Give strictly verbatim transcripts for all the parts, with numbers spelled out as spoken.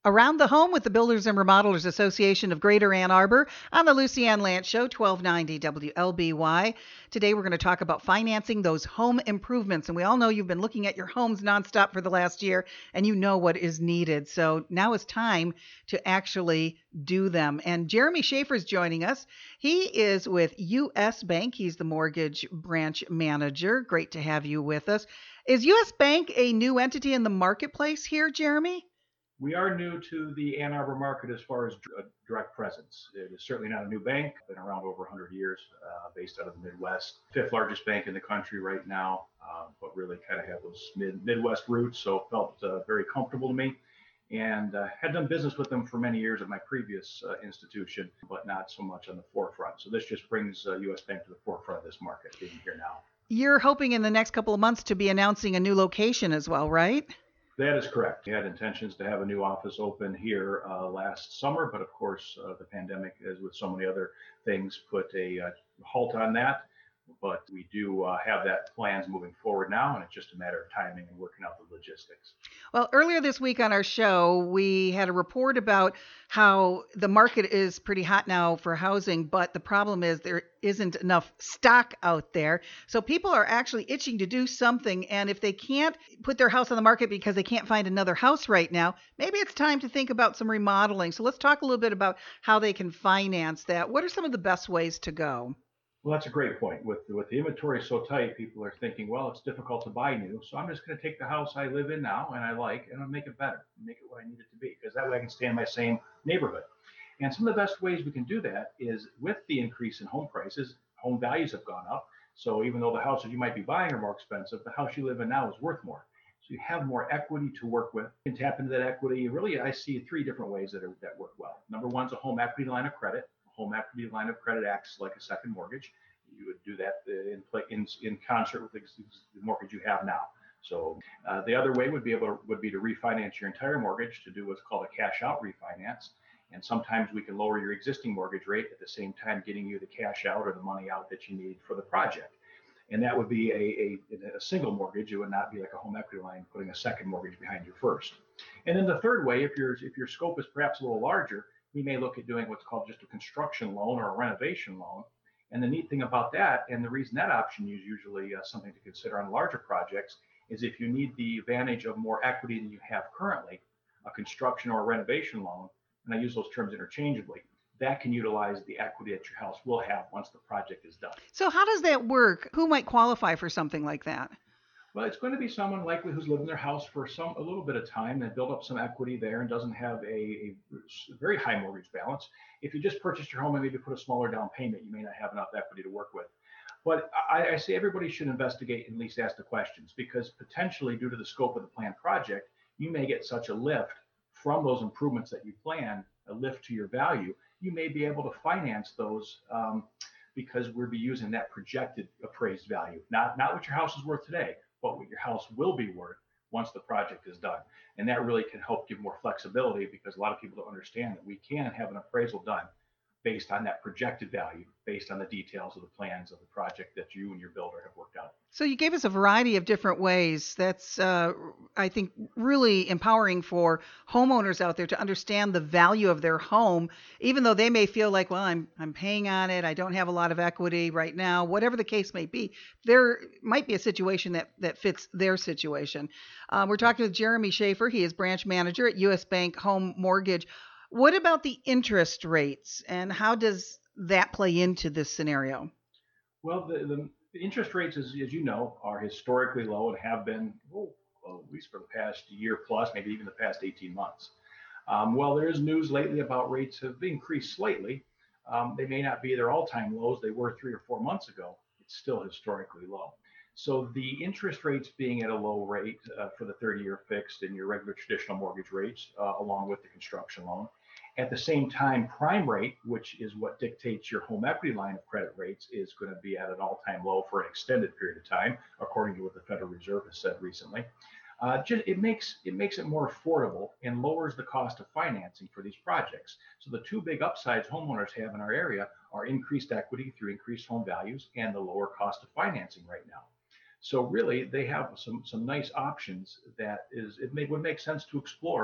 Around the Home with the Builders and Remodelers Association of Greater Ann Arbor on the Lucy Ann Lance Show, twelve ninety W L B Y. Today we're going to talk about financing those home improvements. And we all know you've been looking at your homes nonstop for the last year and you know what is needed. So now it's time to actually do them. And Jeremy Schaefer is joining us. He is with U S Bank. He's the mortgage branch manager. Great to have you with us. Is U S Bank a new entity in the marketplace here, Jeremy? We are new to the Ann Arbor market as far as direct presence. It is certainly not a new bank. Been around over one hundred years, uh, based out of the Midwest. Fifth largest bank in the country right now, uh, but really kind of have those mid Midwest roots, so it felt uh, very comfortable to me. And uh, had done business with them for many years at my previous uh, institution, but not so much on the forefront. So this just brings uh, U S Bank to the forefront of this market, being here now. You're hoping in the next couple of months to be announcing a new location as well, right? That is correct. We had intentions to have a new office open here uh, last summer, but of course, uh, the pandemic, as with so many other things, put a uh, halt on that. But we do uh, have that plans moving forward now, and it's just a matter of timing and working out the logistics. Well, earlier this week on our show, we had a report about how the market is pretty hot now for housing, but the problem is there isn't enough stock out there. So people are actually itching to do something, and if they can't put their house on the market because they can't find another house right now, maybe it's time to think about some remodeling. So let's talk a little bit about how they can finance that. What are some of the best ways to go? Well, that's a great point. With with the inventory so tight, people are thinking, well, it's difficult to buy new, so I'm just going to take the house I live in now and I like, and I'll make it better, make it what I need it to be, because that way I can stay in my same neighborhood. And some of the best ways we can do that is with the increase in home prices, home values have gone up. So even though the houses you might be buying are more expensive, the house you live in now is worth more. So you have more equity to work with. You can tap into that equity. Really, I see three different ways that are, that work well. Number one is a home equity line of credit. Home equity line of credit acts like a second mortgage. You would do that in in, in concert with the mortgage you have now. So uh, the other way would be able to, would be to refinance your entire mortgage, to do what's called a cash out refinance. And sometimes we can lower your existing mortgage rate at the same time getting you the cash out or the money out that you need for the project. And that would be a, a, a single mortgage. It would not be like a home equity line putting a second mortgage behind your first. And then the third way, if your if your scope is perhaps a little larger, we may look at doing what's called just a construction loan or a renovation loan. And the neat thing about that, and the reason that option is usually uh, something to consider on larger projects, is if you need the advantage of more equity than you have currently, a construction or a renovation loan, and I use those terms interchangeably, that can utilize the equity that your house will have once the project is done. So how does that work? Who might qualify for something like that? Well, it's going to be someone likely who's lived in their house for some a little bit of time and built up some equity there and doesn't have a, a very high mortgage balance. If you just purchased your home and maybe put a smaller down payment, you may not have enough equity to work with. But I, I say everybody should investigate and at least ask the questions, because potentially due to the scope of the planned project, you may get such a lift from those improvements that you plan, a lift to your value. You may be able to finance those um, because we'll be using that projected appraised value, not, not what your house is worth today, but what your house will be worth once the project is done. And that really can help give more flexibility, because a lot of people don't understand that we can have an appraisal done based on that projected value, based on the details of the plans of the project that you and your builder have worked out. So you gave us a variety of different ways. That's, uh, I think, really empowering for homeowners out there to understand the value of their home, even though they may feel like, well, I'm I'm paying on it, I don't have a lot of equity right now, whatever the case may be. There might be a situation that, that fits their situation. Uh, we're talking with Jeremy Schaefer. He is branch manager at U S Bank Home Mortgage. What about the interest rates, and how does that play into this scenario? Well, the, the the interest rates, as, as you know, are historically low and have been, well, at least for the past year plus, maybe even the past eighteen months. Um, well, there is news lately about rates have increased slightly. Um, they may not be their all-time lows they were three or four months ago. It's still historically low. So the interest rates being at a low rate uh, for the thirty-year fixed and your regular traditional mortgage rates, uh, along with the construction loan. At the same time, prime rate, which is what dictates your home equity line of credit rates, is going to be at an all-time low for an extended period of time, according to what the Federal Reserve has said recently. Uh, it makes it makes it more affordable and lowers the cost of financing for these projects. So the two big upsides homeowners have in our area are increased equity through increased home values and the lower cost of financing right now. So really, they have some some nice options that is it may, would make sense to explore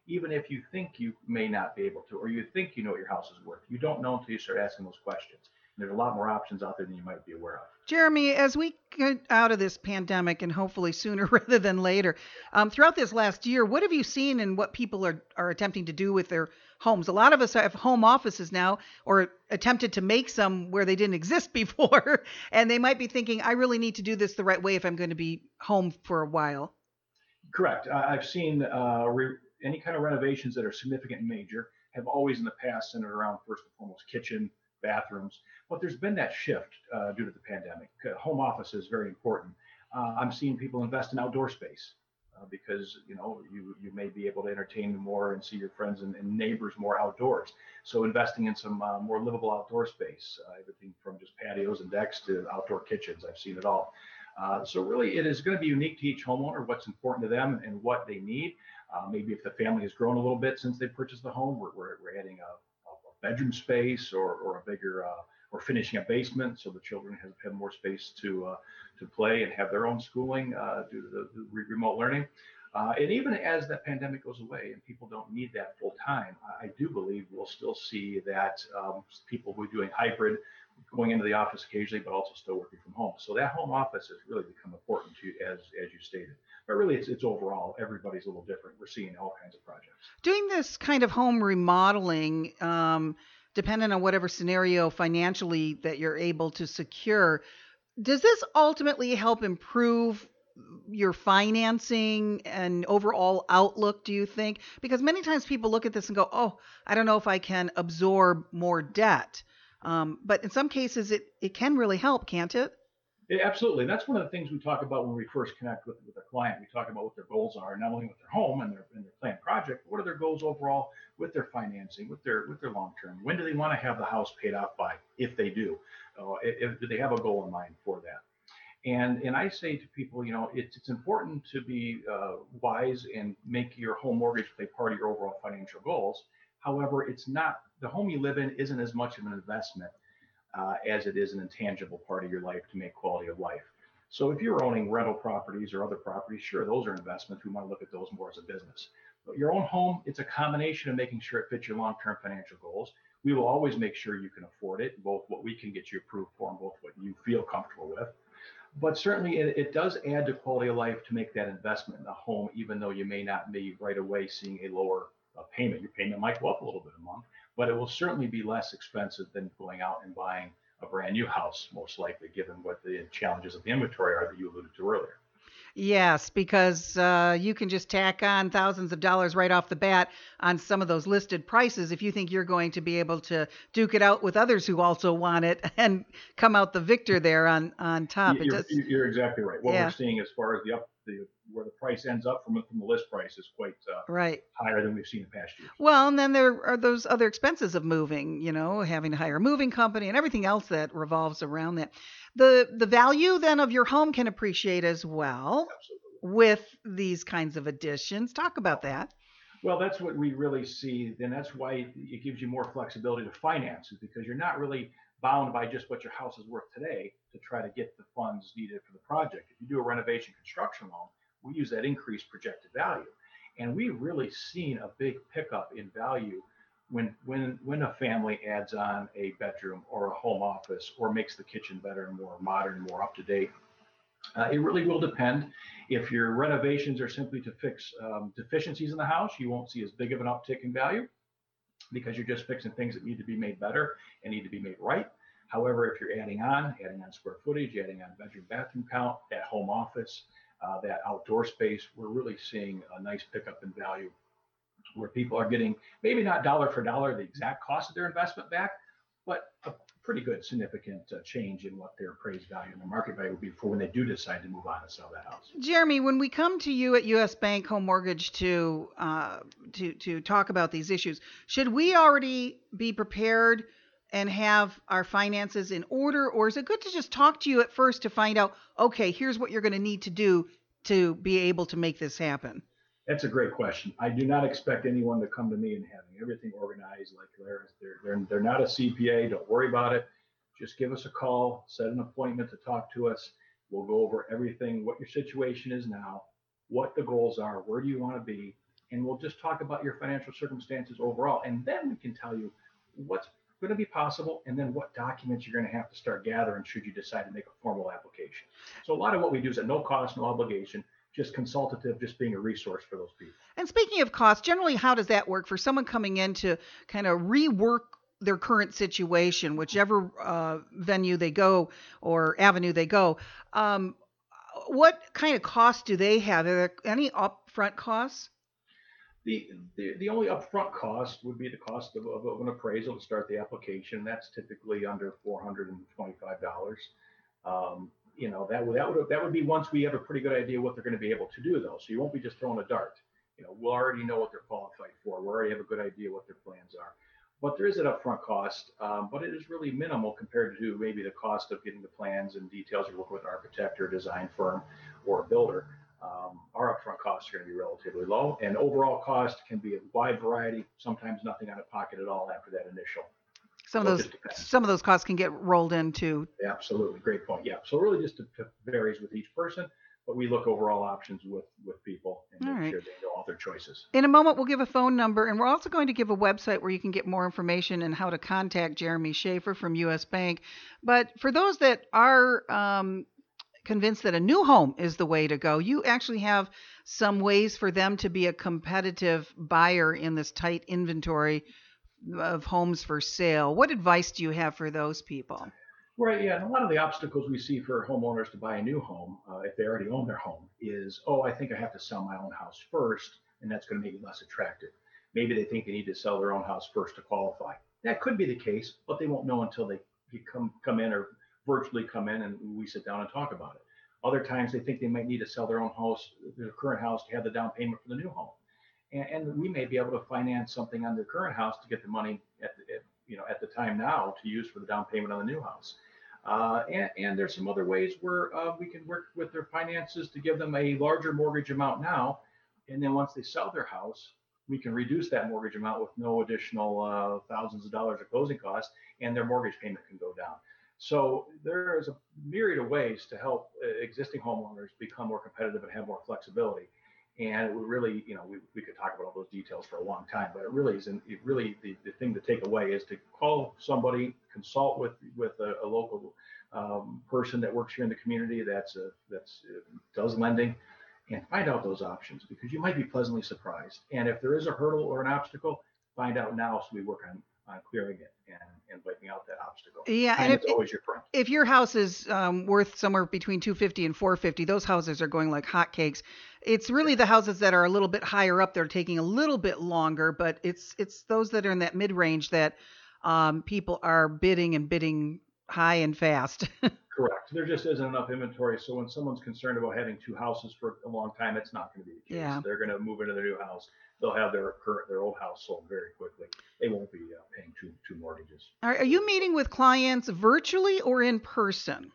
even if you think you may not be able to, or you think you know what your house is worth. You don't know until you start asking those questions. And there's a lot more options out there than you might be aware of. Jeremy, as we get out of this pandemic and hopefully sooner rather than later, um, throughout this last year, what have you seen in what people are, are attempting to do with their homes? A lot of us have home offices now or attempted to make some where they didn't exist before. And they might be thinking, I really need to do this the right way if I'm going to be home for a while. Correct. Uh, I've seen uh, re- any kind of renovations that are significant and major have always in the past centered around first and foremost kitchen, bathrooms. But there's been that shift uh, due to the pandemic. Uh, Home office is very important. Uh, I'm seeing people invest in outdoor space uh, because you know you you may be able to entertain more and see your friends and, and neighbors more outdoors. So investing in some uh, more livable outdoor space, uh, everything from just patios and decks to outdoor kitchens. I've seen it all. Uh, so really, it is going to be unique to each homeowner what's important to them and what they need. Uh, maybe if the family has grown a little bit since they purchased the home, we're, we're, we're adding a, a bedroom space or, or a bigger, uh, or finishing a basement so the children have, have more space to uh, to play and have their own schooling uh, due to the, the remote learning. Uh, and even as that pandemic goes away and people don't need that full time, I, I do believe we'll still see that um, people who are doing hybrid, going into the office occasionally, but also still working from home. So that home office has really become important to you, as as you stated. But really, it's it's overall everybody's a little different. We're seeing all kinds of projects. Doing this kind of home remodeling, um, depending on whatever scenario financially that you're able to secure, does this ultimately help improve your financing and overall outlook, do you think? Because many times people look at this and go, oh, I don't know if I can absorb more debt. Um, but in some cases, it, it can really help, can't it? Yeah, absolutely. That's one of the things we talk about when we first connect with, with a client. We talk about what their goals are, not only with their home and their, and their planned project, but what are their goals overall with their financing, with their with their long term. When do they want to have the house paid off by, if they do? Uh, if, do they have a goal in mind for that? And and I say to people, you know, it's it's important to be uh, wise and make your home mortgage play part of your overall financial goals. However, it's not the home you live in isn't as much of an investment uh, as it is an intangible part of your life to make quality of life. So if you're owning rental properties or other properties, sure, those are investments. We want to look at those more as a business. But your own home, it's a combination of making sure it fits your long-term financial goals. We will always make sure you can afford it, both what we can get you approved for and both what you feel comfortable with. But certainly it, it does add to quality of life to make that investment in a home, even though you may not be right away seeing a lower uh, payment. Your payment might go up a little bit a month, but it will certainly be less expensive than going out and buying a brand new house, most likely, given what the challenges of the inventory are that you alluded to earlier. Yes, because uh, you can just tack on thousands of dollars right off the bat on some of those listed prices if you think you're going to be able to duke it out with others who also want it and come out the victor there on on top. It You're, does, you're exactly right. What yeah, we're seeing as far as the up the where the price ends up from from the list price is quite uh, right. higher than we've seen in past years. Well, and then there are those other expenses of moving, you know, having to hire a moving company and everything else that revolves around that. The the value then of your home can appreciate as well Absolutely. with these kinds of additions. Talk about that. Well, that's what we really see, and that's why it gives you more flexibility to finance it because you're not really bound by just what your house is worth today to try to get the funds needed for the project. If you do a renovation construction loan, we use that increased projected value. And we've really seen a big pickup in value when when when a family adds on a bedroom or a home office or makes the kitchen better and more modern, more up to date. Uh, it really will depend. If your renovations are simply to fix um, deficiencies in the house, you won't see as big of an uptick in value because you're just fixing things that need to be made better and need to be made right. However, if you're adding on, adding on square footage, adding on bedroom bathroom count, that home office, uh, that outdoor space, we're really seeing a nice pickup in value where people are getting maybe not dollar for dollar the exact cost of their investment back, but a pretty good significant uh, change in what their appraised value and their market value would be for when they do decide to move on and sell that house. Jeremy, when we come to you at U S. Bank Home Mortgage to uh, to to talk about these issues, should we already be prepared and have our finances in order, or is it good to just talk to you at first to find out, okay, here's what you're going to need to do to be able to make this happen? That's a great question. I do not expect anyone to come to me and having everything organized like they're, they're, they're, they're not a C P A. Don't worry about it. Just give us a call, set an appointment to talk to us. We'll go over everything, what your situation is now, what the goals are, where do you want to be, and we'll just talk about your financial circumstances overall. And then we can tell you what's going to be possible and then what documents you're going to have to start gathering should you decide to make a formal application. So a lot of what we do is at no cost, no obligation, just consultative, just being a resource for those people. And speaking of cost, generally, how does that work for someone coming in to kind of rework their current situation, whichever uh, venue they go or avenue they go? Um, what kind of costs do they have? Are there any upfront costs? The, the, the only upfront cost would be the cost of, of, of an appraisal to start the application. That's typically under four hundred twenty-five dollars. Um, you know, that would, that would, that would be once we have a pretty good idea what they're going to be able to do, though. So you won't be just throwing a dart. You know, we'll already know what they're qualified for. We already have a good idea what their plans are. But there is an upfront cost, um, but it is really minimal compared to maybe the cost of getting the plans and details. You work with an architect or design firm or a builder. Um, our upfront costs are going to be relatively low, and overall cost can be a wide variety. Sometimes nothing out of pocket at all after that initial. Some of those some of those costs can get rolled into. Yeah, absolutely, great point. Yeah, so it really just varies with each person, but we look overall options with with people and all make right. sure they know all their choices. In a moment, we'll give a phone number, and we're also going to give a website where you can get more information and how to contact Jeremy Schaefer from U S Bank. But for those that are um, convinced that a new home is the way to go, you actually have some ways for them to be a competitive buyer in this tight inventory of homes for sale. What advice do you have for those people? Right, yeah, and a lot of the obstacles we see for homeowners to buy a new home, uh, if they already own their home, is, oh, I think I have to sell my own house first, and that's going to make it less attractive. Maybe they think they need to sell their own house first to qualify. That could be the case, but they won't know until they come come in or virtually come in and we sit down and talk about it. Other times they think they might need to sell their own house, their current house, to have the down payment for the new home. And, and we may be able to finance something on their current house to get the money at the, at, you know, at the time now to use for the down payment on the new house. Uh, and, and there's some other ways where uh, we can work with their finances to give them a larger mortgage amount now. And then once they sell their house, we can reduce that mortgage amount with no additional uh, thousands of dollars of closing costs, and their mortgage payment can go down. So there is a myriad of ways to help existing homeowners become more competitive and have more flexibility. And it would really, you know, we, we could talk about all those details for a long time, but it really isn't. It really, the, the thing to take away is to call somebody, consult with with a, a local um, person that works here in the community that's a, that's uh, does lending, and find out those options, because you might be pleasantly surprised. And if there is a hurdle or an obstacle, find out now so we work on on clearing it and, and wiping out that obstacle. Yeah, and, and it's if, always your friend. If your house is um, worth somewhere between two hundred fifty dollars and four hundred fifty dollars, those houses are going like hotcakes. It's really the houses that are a little bit higher up, they're taking a little bit longer, but it's it's those that are in that mid-range that um, people are bidding and bidding high and fast. Correct. There just isn't enough inventory. So when someone's concerned about having two houses for a long time, it's not going to be the case. Yeah. They're going to move into their new house. They'll have their current, their old house sold very quickly. They won't be uh, paying two two mortgages. Are, are you meeting with clients virtually or in person?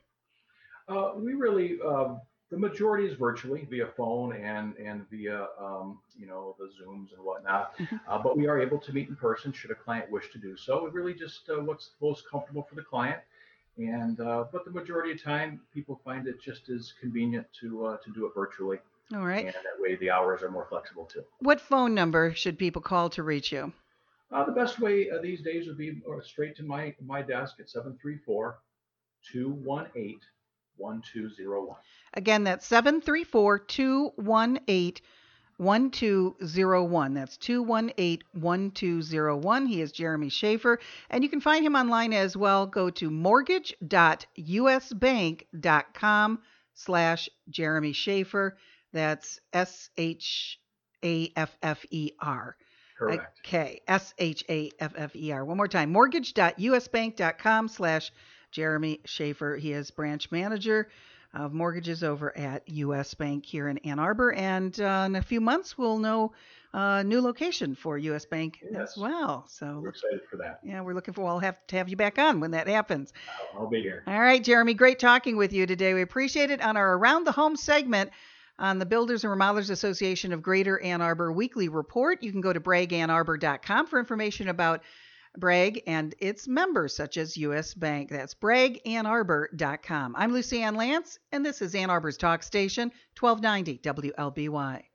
Uh, we really, uh, the majority is virtually via phone and and via um, you know the Zooms and whatnot. Mm-hmm. Uh, but we are able to meet in person should a client wish to do so. It really just uh, what's most comfortable for the client. And uh, but the majority of time, people find it just as convenient to uh, to do it virtually. All right. And that way, the hours are more flexible too. What phone number should people call to reach you? Uh, the best way uh, these days would be uh, straight to my my desk at seven three four, two one eight, one two zero one. Again, that's seven three four, two one eight, one two zero one. That's two one eight, one two zero one. He is Jeremy Schaefer, and you can find him online as well. Go to mortgage dot u s bank dot com slash Jeremy Schaefer. That's S H A F F E R. Correct. Okay, S H A F F E R. One more time, mortgage dot u s bank dot com slash Jeremy Schaefer. He is branch manager of mortgages over at U S Bank here in Ann Arbor. And uh, in a few months, we'll know a new location for U S Bank yes. as well. So we're excited for that. Yeah, we're looking for, we'll have to have you back on when that happens. I'll, I'll be here. All right, Jeremy, great talking with you today. We appreciate it on our Around the Home segment on the Builders and Remodelers Association of Greater Ann Arbor weekly report. You can go to bragg ann arbor dot com for information about Bragg and its members, such as U S Bank. That's bragg ann arbor dot com. I'm Lucy Ann Lance, and this is Ann Arbor's Talk Station, twelve ninety W L B Y.